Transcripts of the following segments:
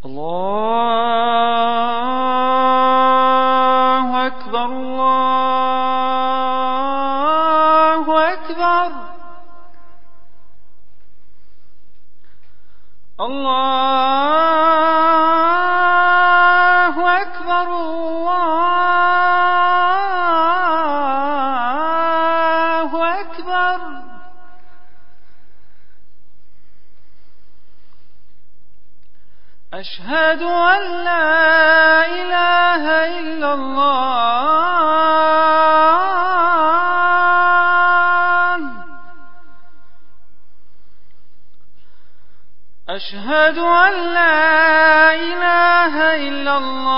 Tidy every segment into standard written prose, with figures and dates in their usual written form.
الله أكبر الله أكبر الله أكبر الله أكبر أشهد أن لا إله إلا الله أشهد أن لا إله إلا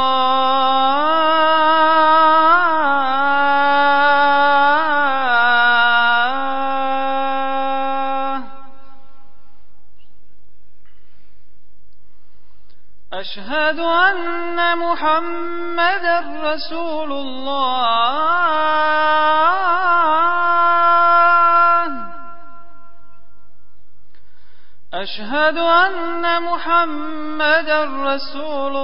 الله أشهد أن محمدا رسول الله أشهد أن محمدا رسول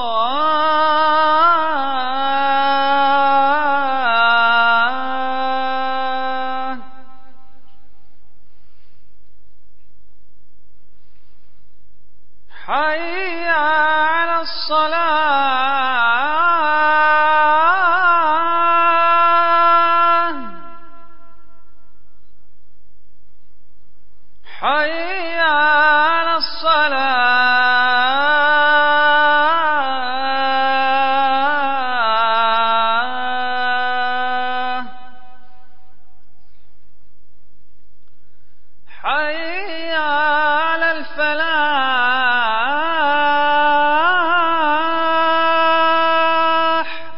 الله حي على الصلاة حي على الصلاة حي على الفلاح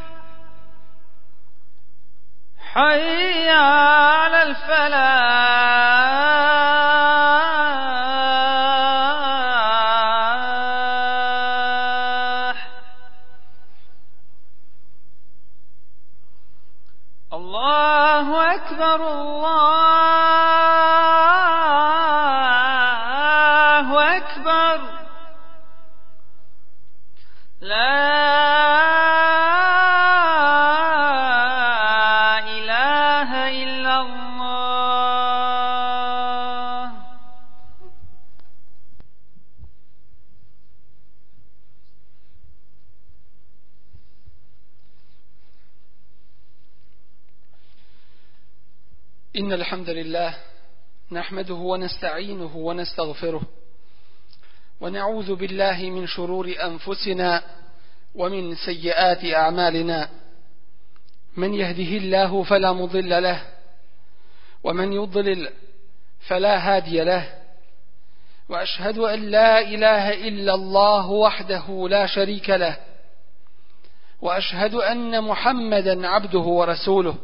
حي على الفلاح الله أكبر الله أكبر لا إله إلا الله إن الحمد لله نحمده ونستعينه ونستغفره ونعوذ بالله من شرور أنفسنا ومن سيئات أعمالنا من يهده الله فلا مضل له ومن يضلل فلا هادي له وأشهد أن لا إله إلا الله وحده لا شريك له وأشهد أن محمدا عبده ورسوله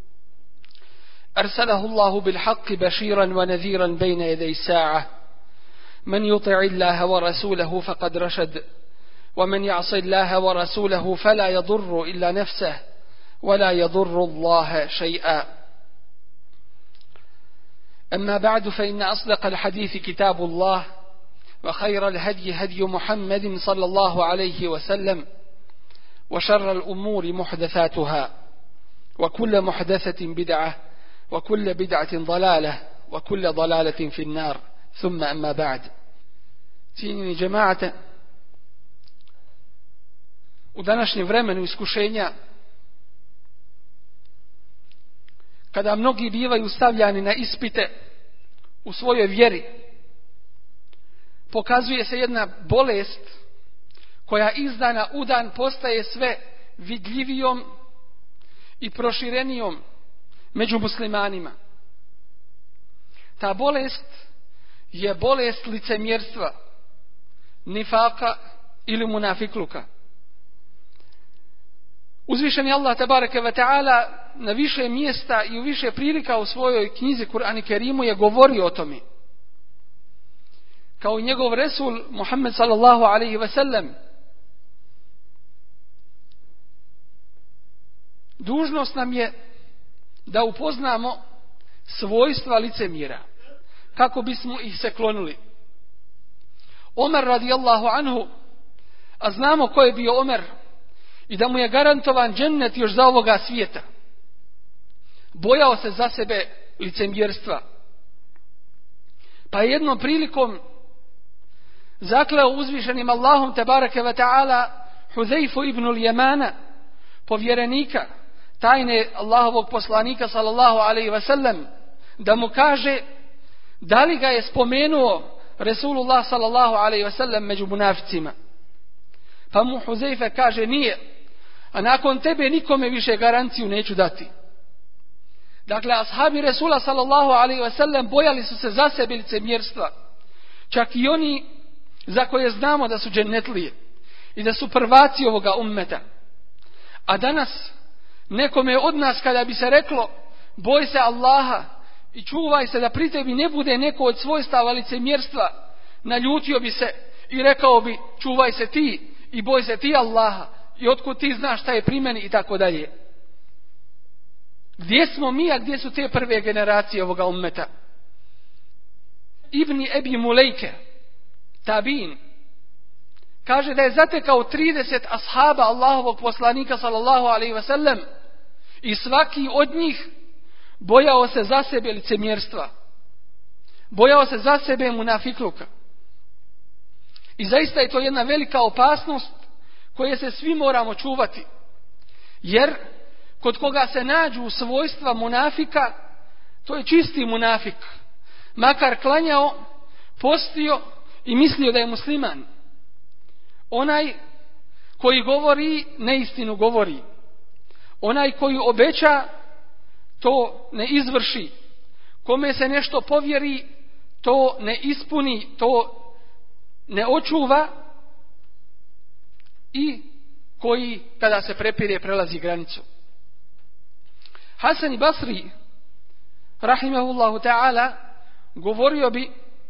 أرسله الله بالحق بشيرا ونذيرا بين يدي الساعة من يطع الله ورسوله فقد رشد ومن يعص الله ورسوله فلا يضر إلا نفسه ولا يضر الله شيئا أما بعد فإن أصدق الحديث كتاب الله وخير الهدي هدي محمد صلى الله عليه وسلم وشر الأمور محدثاتها وكل محدثة بدعة وكل بدعة ضلالة وكل ضلالة في النار ثم أما بعد cijenjeni džemaate, u današnjem vremenu iskušenja kada mnogi bivaju stavljani na ispite u svojoj vjeri, pokazuje se jedna bolest koja iz dana u dan postaje sve vidljivijom i proširenijom među muslimanima. Ta bolest je bolest licemjerstva, nifaka ili munafikluka. Uzvišeni Allah tebareke ve taala na više mjesta i u više prilika u svojoj knjizi Kur'an i Kerimu je govorio o tome. Kao i njegov Resul Muhammed sallallahu alaihi ve sellem. Dužnost nam je da upoznamo svojstva licemjera kako bismo ih se klonili. Omer radijallahu anhu a znamo ko je bio Omer i da mu je garantovan džennet još za ovoga svijeta, bojao se za sebe licemjerstva. Pa je jednom prilikom zakleo uzvišenim Allahom tebareke ve ta'ala Huzeifu ibn al-Yamana, povjerenika, tajne Allahovog poslanika sallallahu alaihi wa sallam, da mu kaže da li ga je spomenuo Resulullah sallallahu alaihi wa sallam među munaficima. Pa mu Huzeife kaže nije, a nakon tebe nikome više garanciju neću dati. Dakle, ashabi Resula sallallahu alaihi wa sallam bojali su se za sebe licemjerstva. Čak i oni za koje znamo da su džennetlije i da su prvaci ovoga ummeta. A danas nekome od nas kada bi se reklo boj se Allaha i čuvaj se da pri tebi ne bude neko od svojstava licemjerstva, naljutio bi se i rekao bi čuvaj se ti i boj se ti Allaha i otkud ti znaš šta je pri meni i tako dalje. Gdje smo mi, a gdje su te prve generacije ovoga ummeta? Ibn Ebi Mulejke, Tabin, kaže da je zatekao 30 ashaba Allahovog poslanika sallallahu alaihi wa sallam i svaki od njih bojao se za sebe licemjerstva. Bojao se za sebe munafikluka. I zaista je to jedna velika opasnost koje se svi moramo čuvati. Jer kod koga se nađu svojstva munafika, to je čisti munafik. Makar klanjao, postio i mislio da je musliman. Onaj koji govori, neistinu govori. Onaj koji obeća, to ne izvrši. Kome se nešto povjeri, to ne ispuni, to ne očuva. I koji, kada se prepire, prelazi granicu. Hasan Basri, rahimahullahu ta'ala, govorio bi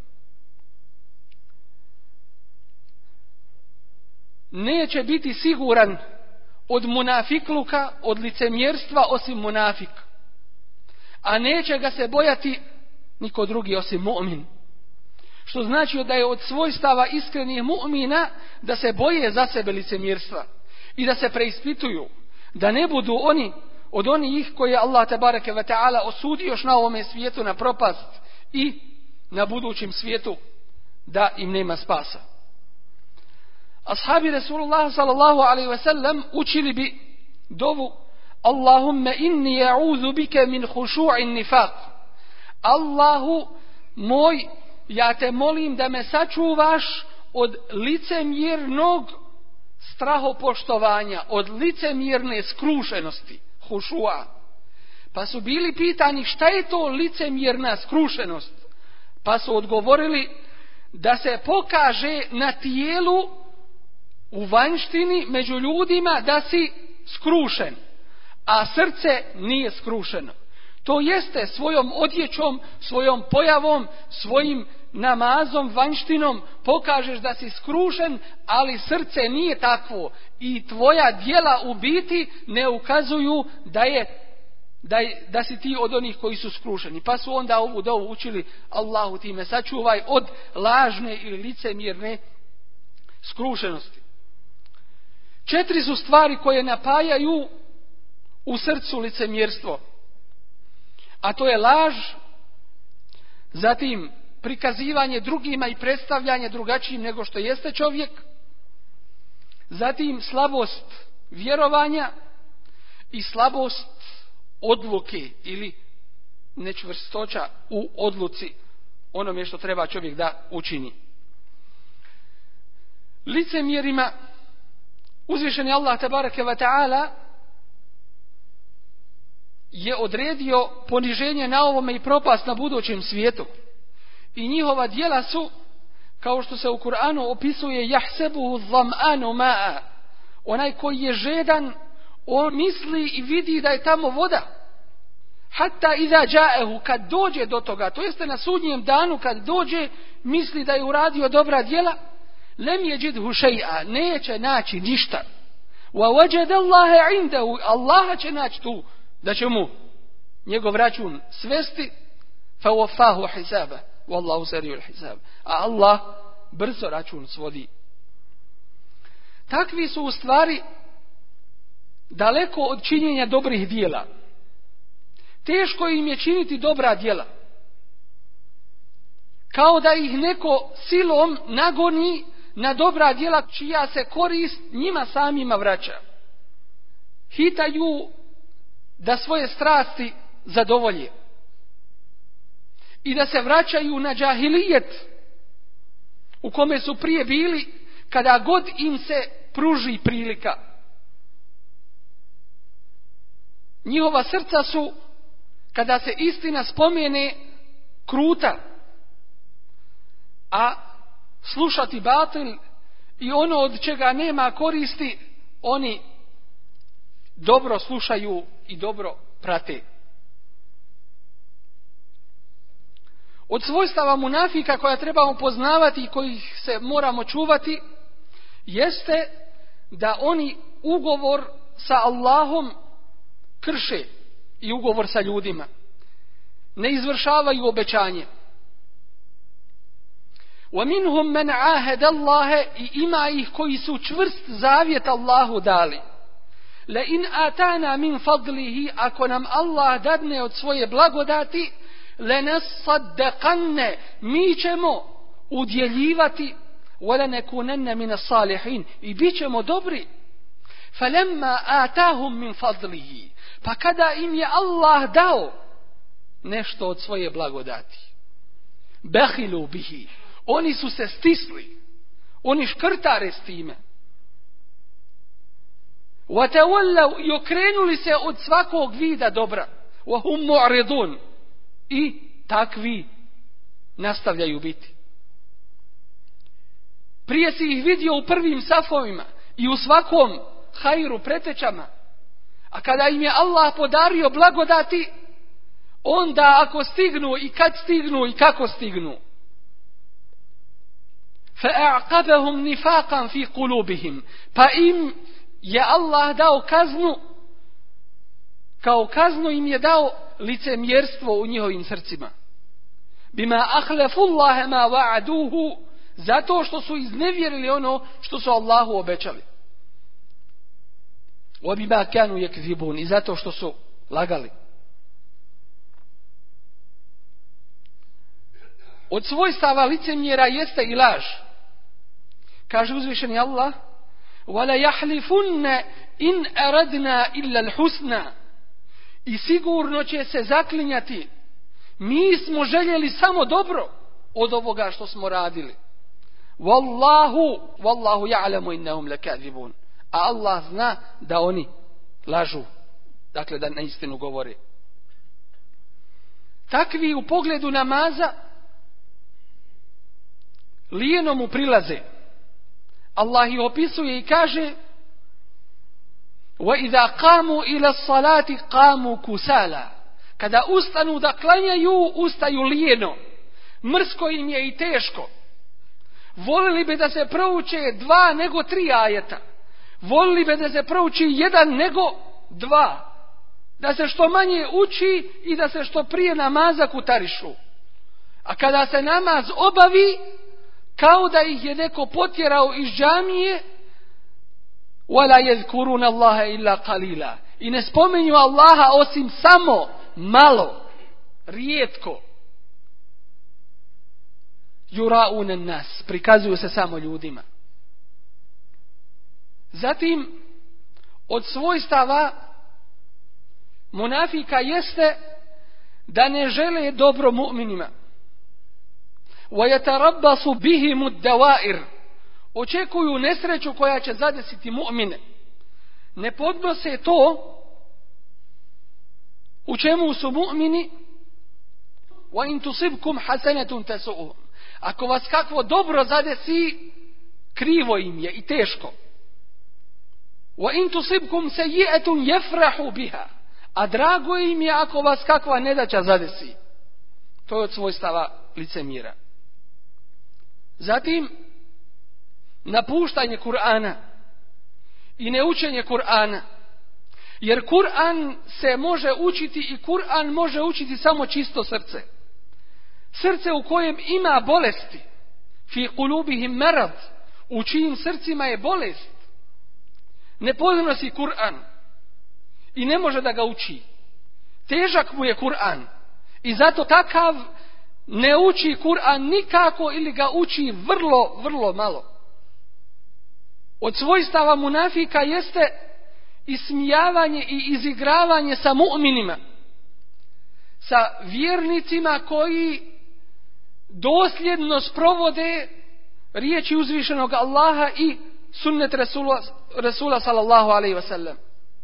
neće biti siguran od munafikluka, od licemjerstva osim munafik. A neće ga se bojati niko drugi osim mu'min. Što znači da je od svojstava iskrenih mu'mina da se boje za sebe licemjerstva i da se preispituju, da ne budu oni od onih koje Allah tebareke ve ta'ala osudi još na ovome svijetu na propast i na budućem svijetu da im nema spasa. Ashabi Resulullah sallallahu alaihi ve sellem učili bi dovu Allahumma inni ja'udhu bike min hushu'in nifaq. Allahu moj, ja te molim da me sačuvaš od licemjernog strahopoštovanja, od licemjerne skrušenosti, hušua. Pa su bili pitani šta je to licemjerna skrušenost? Pa su odgovorili da se pokaže na tijelu u vanjštini među ljudima da si skrušen, a srce nije skrušeno. To jeste svojom odjećom, svojom pojavom, svojim namazom, vanjštinom pokažeš da si skrušen, ali srce nije takvo i tvoja djela u biti ne ukazuju da si ti od onih koji su skrušeni. Pa su onda ovu dovu učili Allahu ti me sačuvaj od lažne ili licemjerne skrušenosti. 4 su stvari koje napajaju u srcu licemjerstvo. A to je laž, zatim prikazivanje drugima i predstavljanje drugačijim nego što jeste čovjek, zatim slabost vjerovanja i slabost odluke ili nečvrstoća u odluci onome što treba čovjek da učini. Licemjerima uzvišeni Allah tebareke ve ta'ala je odredio poniženje na ovome i propast na budućem svijetu. I njihova djela su, kao što se u Kur'anu opisuje, jahsebuhu zam'anu ma'a. Onaj koji je žedan, on misli i vidi da je tamo voda. Hatta iza ja'ehu, kad dođe do toga, to jeste na sudnjem danu kad dođe, misli da je uradio dobra djela, lem yajidhu shay'a, neće naći ništa. Wa wajada Allaha indahu, Allaha će naći tu, da će mu njegov račun svesti, fa wafahu hisaba, wallahu sari'ul hisab. A Allah brzo račun svodi. takvi su u stvari daleko od činjenja dobrih djela. Teško im je činiti dobra djela. Kao da ih neko silom nagoni na dobra djela čija se korist njima samima vraća. Hitaju da svoje strasti zadovolje i da se vraćaju na džahilijet u kome su prije bili kada god im se pruži prilika. Njihova srca su, kada se istina spomene, kruta, a slušati batil i ono od čega nema koristi, oni dobro slušaju i dobro prate. Od svojstava munafika koja trebamo poznavati i kojih se moramo čuvati, jeste da oni ugovor sa Allahom krše i ugovor sa ljudima. Ne izvršavaju obećanje. وَمِنْهُمْ مَنْ عَاهَدَ اللَّهَ i ima ih koji su čvrst zavjet Allahu dali. لَإِنْ آتَانَا مِنْ فَضْلِهِ ako nam Allah dadne od svoje blagodati, لَنَصَّدَّقَنَّ mi ćemo udjeljivati, وَلَنَكُونَنَّ مِنَ الصَّالِحِينَ i bit ćemo dobri. فَلَمَّا آتَاهُمْ مِنْ فَضْلِهِ pa kada im je Allah dao nešto od svoje blagodati, بَخِلُوا بِهِ oni su se stisli, oni škrtare s time. وَتَوَلَّوْا i okrenuli se od svakog vida dobra. وَهُمْ مُعْرِضُونَ i takvi nastavljaju biti. Prije si ih vidio u prvim safovima i u svakom hajru pretečama, a kada im je Allah podario blagodati, onda ako stignu i kad stignu i kako stignu, فَأَعْقَبَهُمْ نِفَاقًا فِي قُلُوبِهِمْ pa im je Allah dao kaznu, kao kaznu im je dao licemjerstvo u njihovim srcima. بِمَا أَخْلَفُوا اللَّهَ مَا وَعَدُوهُ zato što su iznevjerili ono što su Allahu obećali. وَبِمَا كَانُوا يَكْذِبُونَ i zato što su lagali. Od svojstava licemjera jeste i laž. Kaže uzvišeni Allah: وَلَا يَحْلِفُنَّ إِنْ أَرَدْنَا إِلَّا الْحُسْنَى i sigurno će se zaklinjati, mi smo željeli samo dobro od ovoga što smo radili. وَاللَّهُ يَعْلَمُ إِنَّهُمْ لَكَاذِبُونَ a Allah zna da oni lažu, dakle da neistinu govore. Takvi u pogledu namaza lijeno mu prilaze. Allah ih opisuje i kaže: وَإِذَا قَامُوا إِلَى الصَّلَاةِ قَامُوا كُسَالًا kada ustanu da klanjaju, ustaju lijeno. Mrsko im je i teško. Volili bi da se prouče 2 nego 3 ajeta. Volili bi da se prouči 1 nego 2. Da se što manje uči i da se što prije namaza kutarišu. A kada se namaz obavi, kao da ih je neko potjerao iz džamije, وَلَا يَذْكُرُونَ اللَّهَ إِلَّا قَلِيلًا i ne spominju Allaha osim samo malo, rijetko. يُرَاءُونَ النَّاسِ prikazuju se samo ljudima. Zatim, od svojstava munafika jeste da ne žele dobro mu'minima. وَيَتَرَبَّصُ بِهِمُ الدَّوَائِرِ očekuju nesreću koja će zadesiti mu'mine. Ne podnose to u čemu su mu'mini. وَإِن تُصِبْكُمْ حَسَنَةٌ تَسُؤُهُمْ ako vas kakvo dobro zadesi, krivo im je i teško. وَإِن تُصِبْكُمْ سَيِّئَةٌ يَفْرَحُوا بِهَا a drago im je ako vas kakva nedaća zadesi. To je od svojstava licemjera. Zatim, napuštanje Kur'ana i neučenje Kur'ana. Jer Kur'an se može učiti i Kur'an može učiti samo čisto srce. Srce u kojem ima bolesti. Fi qulubihim marad, u čijim srcima je bolest. ne podnosi Kur'an i ne može da ga uči. Težak mu je Kur'an i zato takav ne uči Kur'an nikako ili ga uči vrlo, vrlo malo. Od svojstava munafika jeste ismijavanje i izigravanje sa mu'minima, sa vjernicima koji dosljedno sprovode riječi uzvišenog Allaha i sunnet Rasula sallallahu alaihi wasallam.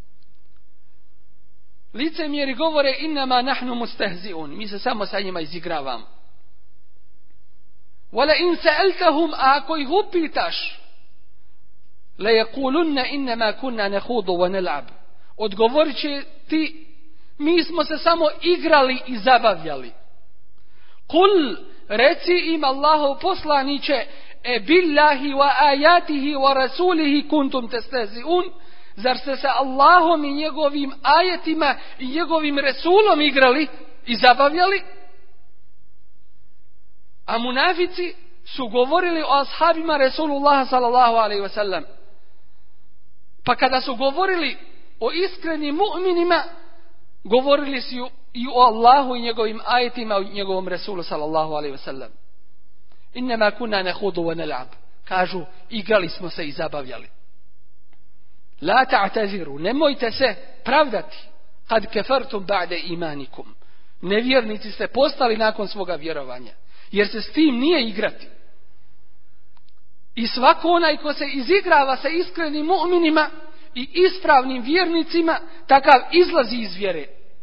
Licemjeri govore innama nahnu mustehzi'un, mi se samo sa njima izigravamo. Wala in sa'altahum, ako ih upitaš, la yaqulunna innama kunna nakhudu wa nal'ab, odgovorit će ti, mi smo se samo igrali i zabavljali. Kul, reci im Allahov poslaniće, e billahi wa ajatihi wa rasulihi kuntum testehzi'un, zar ste se Allahom i njegovim ajetima i njegovim Resulom igrali i zabavljali? A munafici su govorili o ashabima Resulullah sallallahu alaihi wasallam. Pa kada su govorili o iskrenim mu'minima, govorili su i o Allahu i njegovim ajetima i njegovom Resulu sallallahu alaihi wasallam. Innama kunna nakhudu wa nal'ab, kažu igrali smo se i zabavljali. La ta'taziru, nemojte se pravdati, kad kefartum ba'de imanikum, nevjernici ste postali nakon svoga vjerovanja, jer se s tim nije igrati. I svako onaj ko se izigrava sa iskrenim mu'minima i ispravnim vjernicima, takav izlazi iz vjere.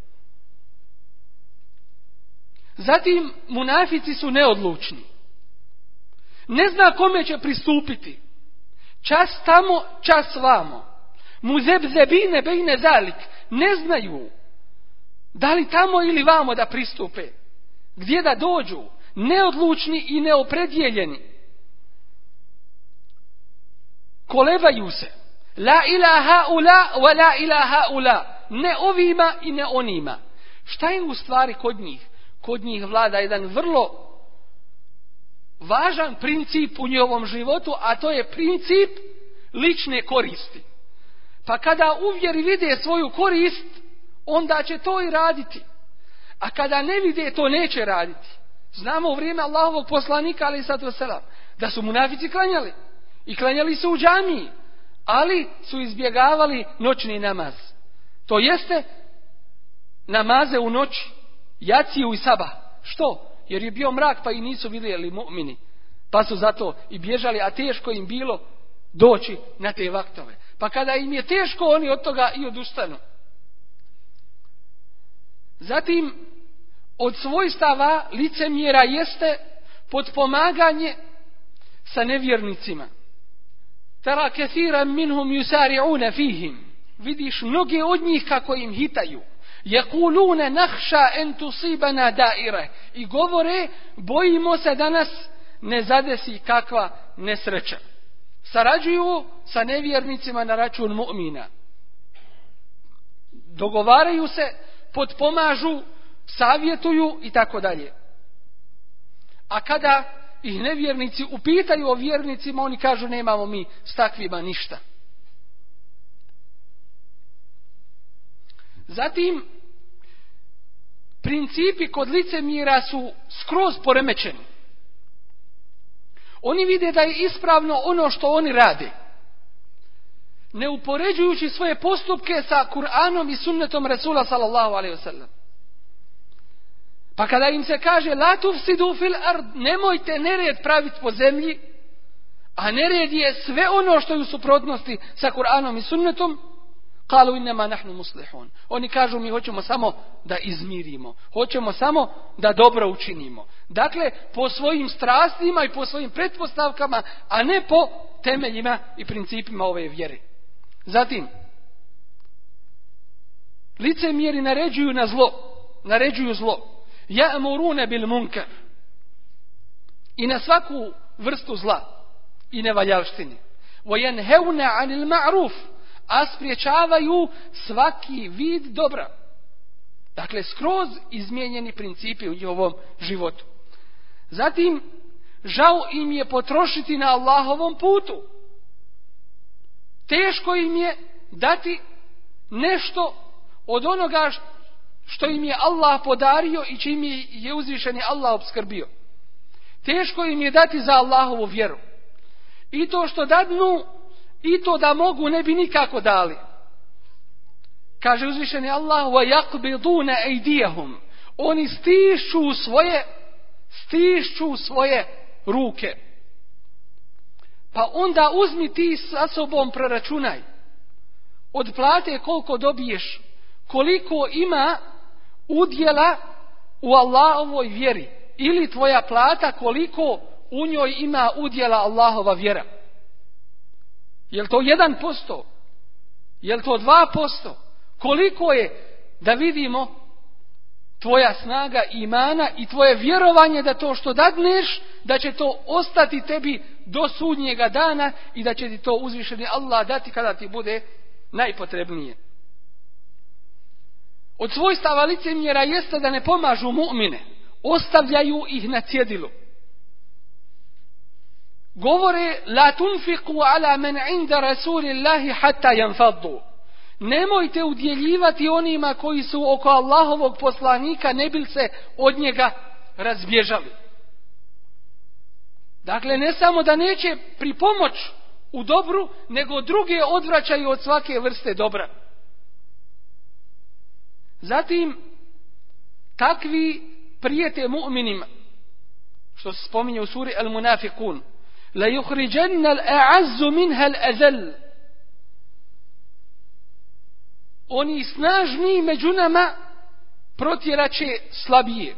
Zatim munafici su neodlučni. Ne zna kome će pristupiti. Čas tamo, čas vamo. Muzebzebine bejne zalik. Ne znaju da li tamo ili vamo da pristupe. Gdje da dođu. Neodlučni i neopredijeljeni. Kolebaju se. La ilaha ula wa la ilaha ula. Ne ovima i ne onima. Šta je u stvari kod njih? Kod njih vlada jedan vrlo važan princip u njihovom životu, a to je princip lične koristi. Pa kada u vjeri vide svoju korist, onda će to i raditi. A kada ne vide, to neće raditi. Znamo u vrijeme Allahovog poslanika, alejhi salatu vesselam, da su munafici klanjali. I klanjali su u džamiji, ali su izbjegavali noćni namaz. To jeste namaze u noći, jaciju i sabah. Što? Jer je bio mrak pa i nisu vidjeli mu'mini. Pa su zato i bježali, a teško im bilo doći na te vaktove. Pa kada im je teško, oni od toga i odustanu. Zatim, od svojstava licemjera jeste potpomaganje sa nevjernicima. Tara kathiran minhum yusari'una fihim. Vidiš mnoge od njih kako im hitaju. Yaquluna nakhsha an tusibana da'ira. I govore, bojimo se da nas ne zadesi kakva nesreća. Sarađuju sa nevjernicima na račun mu'mina. Dogovaraju se, potpomažu, savjetuju i tako dalje. A kada ih nevjernici upitaju o vjernicima, oni kažu nemamo mi s takvima ništa. Zatim, principi kod licemjera su skroz poremećeni. Oni vide da je ispravno ono što oni rade, ne upoređujući svoje postupke sa Kur'anom i sunnetom Rasula sallallahu alejhi ve sellem. Pa kada im se kaže la tufsidu fil ard, nemojte nered praviti po zemlji, a nered je sve ono što je u suprotnosti sa Kur'anom i sunnetom, qalu innama nahnu muslihun. Oni kažu mi hoćemo samo da izmirimo, hoćemo samo da dobro učinimo. Dakle, po svojim strastima i po svojim pretpostavkama, a ne po temeljima i principima ove vjere. Zatim, licemjeri naređuju zlo. Ya'muruna bil munkar. I na svaku vrstu zla i nevaljalštine. Wa yanhauna 'anil ma'ruf. A spriječavaju svaki vid dobra. Dakle, skroz izmijenjeni principi u njihovom životu. Zatim, žao im je potrošiti na Allahovom putu. Teško im je dati nešto od onoga što im je Allah podario i čim je uzvišeni Allah opskrbio. Teško im je dati za Allahovu vjeru. I to što dadnu, i to da mogu, ne bi nikako dali. Kaže uzvišeni Allah: وَيَقْبِضُونَ أَيْدِيَهُمْ. Oni stišću svoje ruke. Pa onda uzmi ti sa sobom, proračunaj. Od plate koliko dobiješ, koliko ima udjela u Allahovoj vjeri. Ili tvoja plata koliko u njoj ima udjela Allahova vjera. Jel to 1%? Jel to 2%? Koliko je, da vidimo, tvoja snaga imana i tvoje vjerovanje da to što dadneš, da će to ostati tebi do sudnjega dana i da će ti to uzvišeni Allah dati kada ti bude najpotrebnije. Od svojstava licemjera jeste da ne pomažu mu'mine, ostavljaju ih na cjedilu. Govore: la tunfiqu ala men inda rasulillahi hatta yanfaddu. Nemojte udjeljivati onima koji su oko Allahovog poslanika, ne bil se od njega razbježali. Dakle, ne samo da neće pripomoć u dobru, nego druge odvraćaju od svake vrste dobra. Zatim, takvi prijete mu'minima, što se spominje u suri Al-Munafiqun: la yukhrijanna al-a'azzu minha al-azall. Oni snažni među nama protjeraće slabije.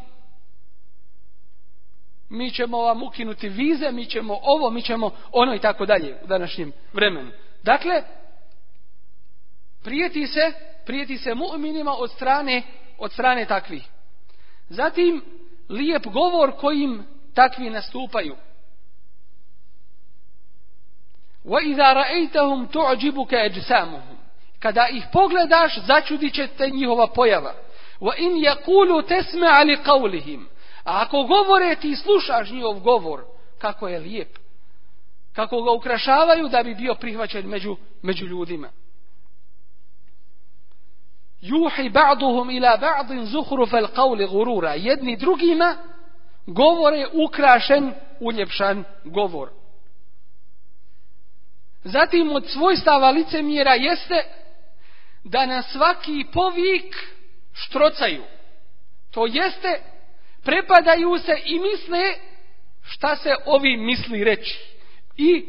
Mi ćemo vam ukinuti vize, mi ćemo ovo, mi ćemo ono i tako dalje u današnjem vremenu. Dakle, prijeti se mu'minima od strane takvih. Zatim, lijep govor kojim takvi nastupaju. وَإِذَا رَأَيْتَهُمْ تُعْجِبُكَ أَجْسَامُهُمْ. Kada ih pogledaš, začudit će te njihova pojava. وَإِنْ يَقُولُوا تَسْمَعَ لِقَوْلِهِمْ. A ako govore, ti slušaš njihov govor, kako je lijep, kako ga ukrašavaju da bi bio prihvaćen među ljudima. Juhi ba'duhum ila ba'din zuhrufal qawli ghurura. Jedni drugima govore ukrašen, uljepšan govor. Zatim, od svojstava licemjera jeste da na svaki povik štrocaju. To jeste, prepadaju se i misle šta se ovi misli reći i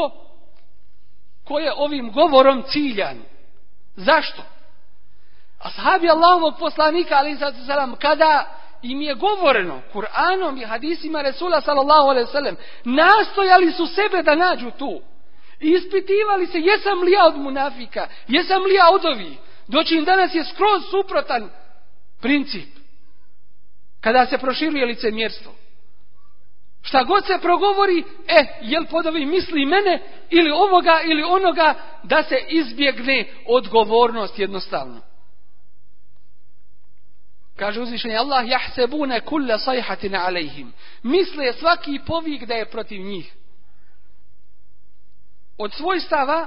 ko je ovim govorom ciljan. Zašto? Ashabi Allahovog poslanika alejhi selam, kada im je govoreno Kur'anom i hadisima Resula sallallahu alejhi ve sellem, nastojali su sebe da nađu tu. I ispitivali se: jesam li ja od munafika, jesam li ja od ovih. Doći im danas je skroz suprotan princip. Kada se proširuje licemjerstvo, šta god se progovori, jel pod ovim misli mene ili ovoga ili onoga, da se izbjegne odgovornost jednostavno. Kaže uzvišeni Allah: jahsebune kulle sajhatin alejhim. Misle svaki povik da je protiv njih. Od svojstava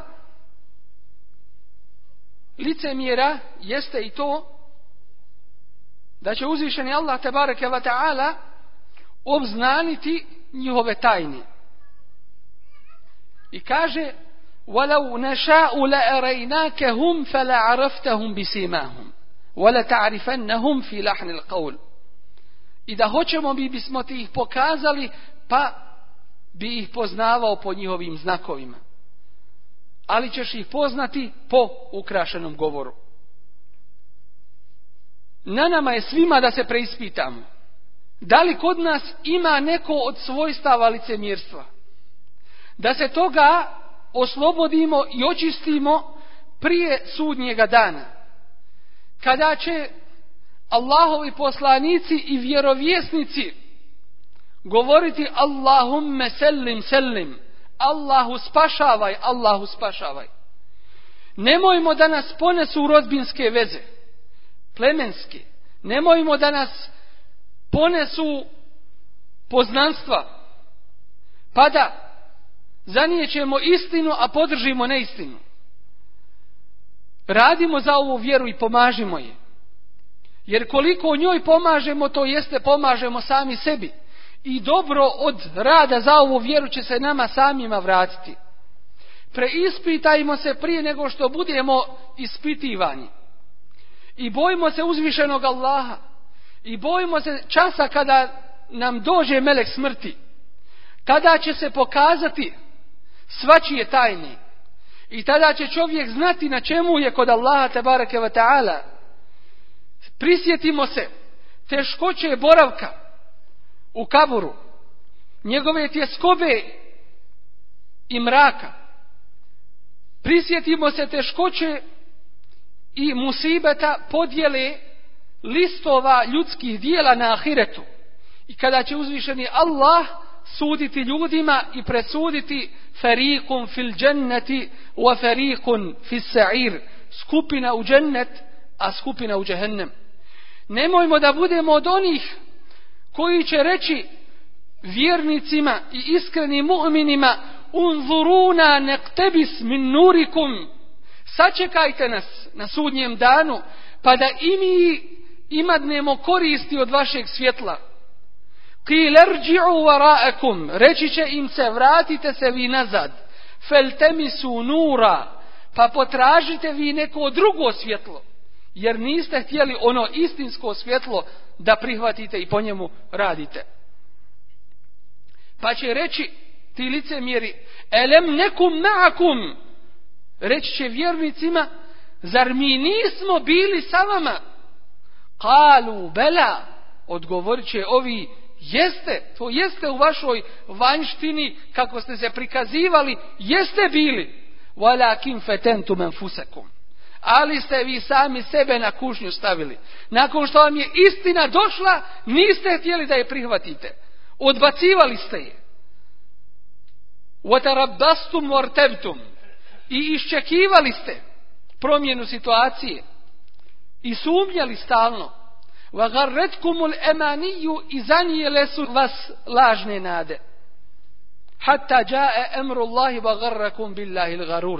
licemjera jeste i to da će uzvišeni Allah tebareke ve taala obznaniti njihove tajne. I kaže: وَلَوْ نَشَاءُ لَأَرَيْنَاكَهُمْ فَلَعَرَفْتَهُمْ بِسِيمَاهُمْ وَلَتَعْرِفَنَّهُمْ فِي لَحْنِ الْقَوْلِ. I da hoćemo, mi bismo ti ih pokazali, pa bi ih poznavao po njihovim znakovima. Ali ćeš ih poznati po ukrašenom govoru. Na nama je svima da se preispitamo. Da li kod nas ima neko od svojstava licemjerstva? Da se toga oslobodimo i očistimo prije sudnjega dana. Kada će Allahovi poslanici i vjerovjesnici govoriti: Allahumme sellim sellim, Allahu spašavaj, Allahu spašavaj. Nemojmo da nas ponesu rodbinske veze, plemenske. Nemojmo da nas ponesu poznanstva, pa da zanijećemo istinu, a podržimo neistinu. Radimo za ovu vjeru i pomažimo je. Jer koliko njoj pomažemo, to jeste pomažemo sami sebi. I dobro od rada za ovu vjeru će se nama samima vratiti. Preispitajmo se prije nego što budemo ispitivani. I bojimo se uzvišenog Allaha. I bojimo se časa kada nam dođe melek smrti. Tada će se pokazati svačije tajne. I tada će čovjek znati na čemu je kod Allaha tebareke ve ta'ala. Prisjetimo se teškoće boravka u kaburu, njegove tjeskobe i mraka. Prisjetimo se teškoće i musibeta podjele listova ljudskih dijela na ahiretu. I kada će uzvišeni Allah suditi ljudima i presuditi fariqun fil dženneti wa fariqun fis sa'ir, skupina u džennet, a skupina u džehennem. Nemojmo da budemo od onih koji će reći vjernicima i iskrenim mu'minima: unzuruna nektebis min nurikum, sačekajte nas na sudnjem danu pa da i mi imadnemo koristi od vašeg svjetla. Qil irji'u wara'akum, reći će im se: vratite se vi nazad. Feltemisu nura, pa potražite vi neko drugo svjetlo, jer niste htjeli ono istinsko svjetlo da prihvatite i po njemu radite. Pa će reći ti licemjeri: elem nekum ma'akum, reći će vjernicima: zar mi nismo bili sa vama? Kalu bela, odgovorit će ovi: jeste, to jeste u vašoj vanjštini kako ste se prikazivali, jeste bili. Walakin fetentum anfusakum, ali ste vi sami sebe na kušnju stavili. Nakon što vam je istina došla, niste htjeli da je prihvatite. Odbacivali ste je. Watarabbastum wartabtum, i iščekivali ste promjenu situacije i sumnjali stalno. Vagarretkumul emaniju, i zanijele su vas lažne nade. Hatta jae emrullahi vagarrakum billahi l'garur,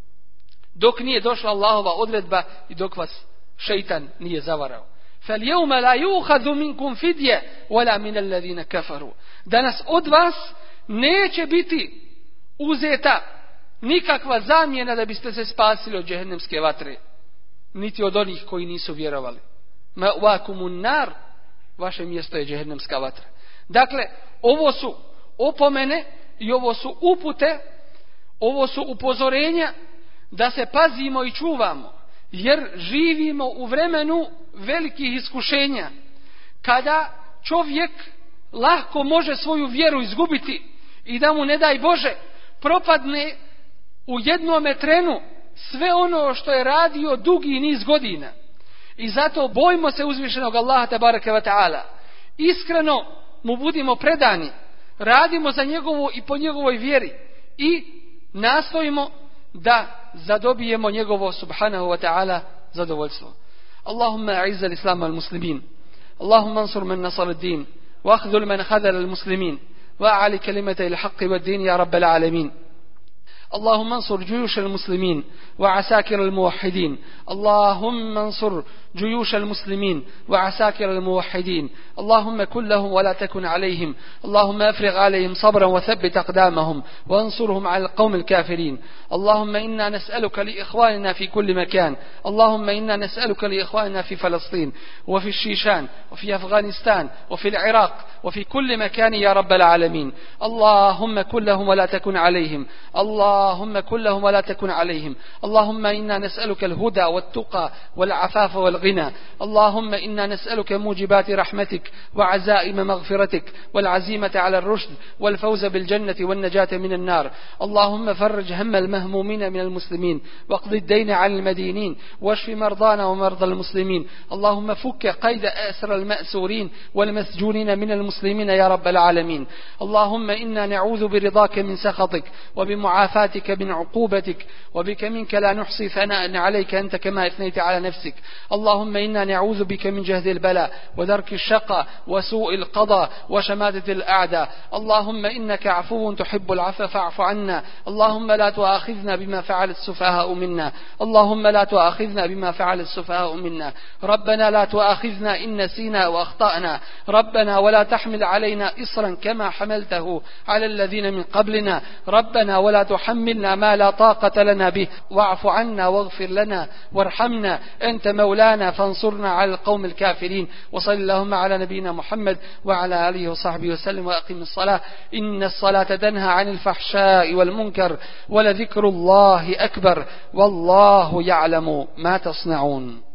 dok nije došla Allahova odredba i dok vas šeitan nije zavarao. Faljevme la yuhadu minkum fidje wala min alladhina kafaru, danas od vas neće biti uzeta nikakva zamjena da biste se spasili od džehennemske vatre, niti od onih koji nisu vjerovali. Ma'wakumun nar, vaše mjesto je džehennemska vatra. Dakle, ovo su opomene i ovo su upute, ovo su upozorenja da se pazimo i čuvamo, jer živimo u vremenu velikih iskušenja, kada čovjek lahko može svoju vjeru izgubiti i da mu, ne daj Bože, propadne u jednome trenu sve ono što je radio dugi niz godina. I zato bojimo se uzvišenog Allaha tebareke ve ta'ala. Iskreno mu budimo predani, radimo za njegovu i po njegovoj vjeri i nastojimo da zadobijemo njegovo subhanahu wa ta'ala zadovoljstvo. Allahumma a'izza l-islam al-muslimin, Allahumma ansur man nasar ad-din, wa akhdhul man khadhala al-muslimin, wa a'li kalimata il-haqqi wad-din ya rabbal alamin. اللهم انصر جيوش المسلمين وعساكر الموحدين، اللهم انصر جيوش المسلمين وعساكر الموحدين، اللهم كن لهم ولا تكن عليهم، اللهم افرغ عليهم صبرا وثبت أقدامهم وانصرهم على القوم الكافرين. اللهم إنا نسألك لإخواننا في كل مكان، اللهم إنا نسألك لإخواننا في فلسطين وفي الشيشان وفي أفغانستان وفي العراق وفي كل مكان يا رب العالمين. اللهم كن لهم ولا تكن عليهم، اللهم كن لهم ولا تكن عليهم. اللهم إنا نسألك الهدى والتقى والعفاف والغنى. اللهم إنا نسألك موجبات رحمتك وعزائم مغفرتك والعزيمة على الرشد والفوز بالجنة والنجاة من النار. اللهم فرج هم المهمومين من المسلمين واقض الدين عن المدينين واشف مرضانا ومرضى المسلمين. اللهم فك قيد أسر المأسورين والمسجونين من المسلمين يا رب العالمين. اللهم إنا نعوذ برضاك من سخطك وبمعافاتك معافاتك من عقوبتك، وبك منك لا نحصي ثناء عليك أنت كما أثنيت على نفسك. اللهم إنا نعوذ بك من جهد البلاء ودرك الشقاء وسوء القضاء وشماتة الأعداء. اللهم إنك عفو تحب العفو فاعف عنا. اللهم لا تؤاخذنا بما فعل السفهاء منا. اللهم لا تؤاخذنا بما فعل السفهاء منا. ربنا لا تؤاخذنا إن نسينا وأخطأنا. ربنا ولا تحمل علينا إصرا كما حملته على الذين من قبلنا. ربنا ولا تحملنا ما لا طاقة لنا به. واعف عنا واغفر لنا وارحمنا، أنت مولانا فانصرنا على القوم الكافرين. وصل اللهم على نبينا محمد وعلى آله وصحبه وسلم. وأقم الصلاة إن الصلاة تنهى عن الفحشاء والمنكر ولذكر الله أكبر والله يعلم ما تصنعون.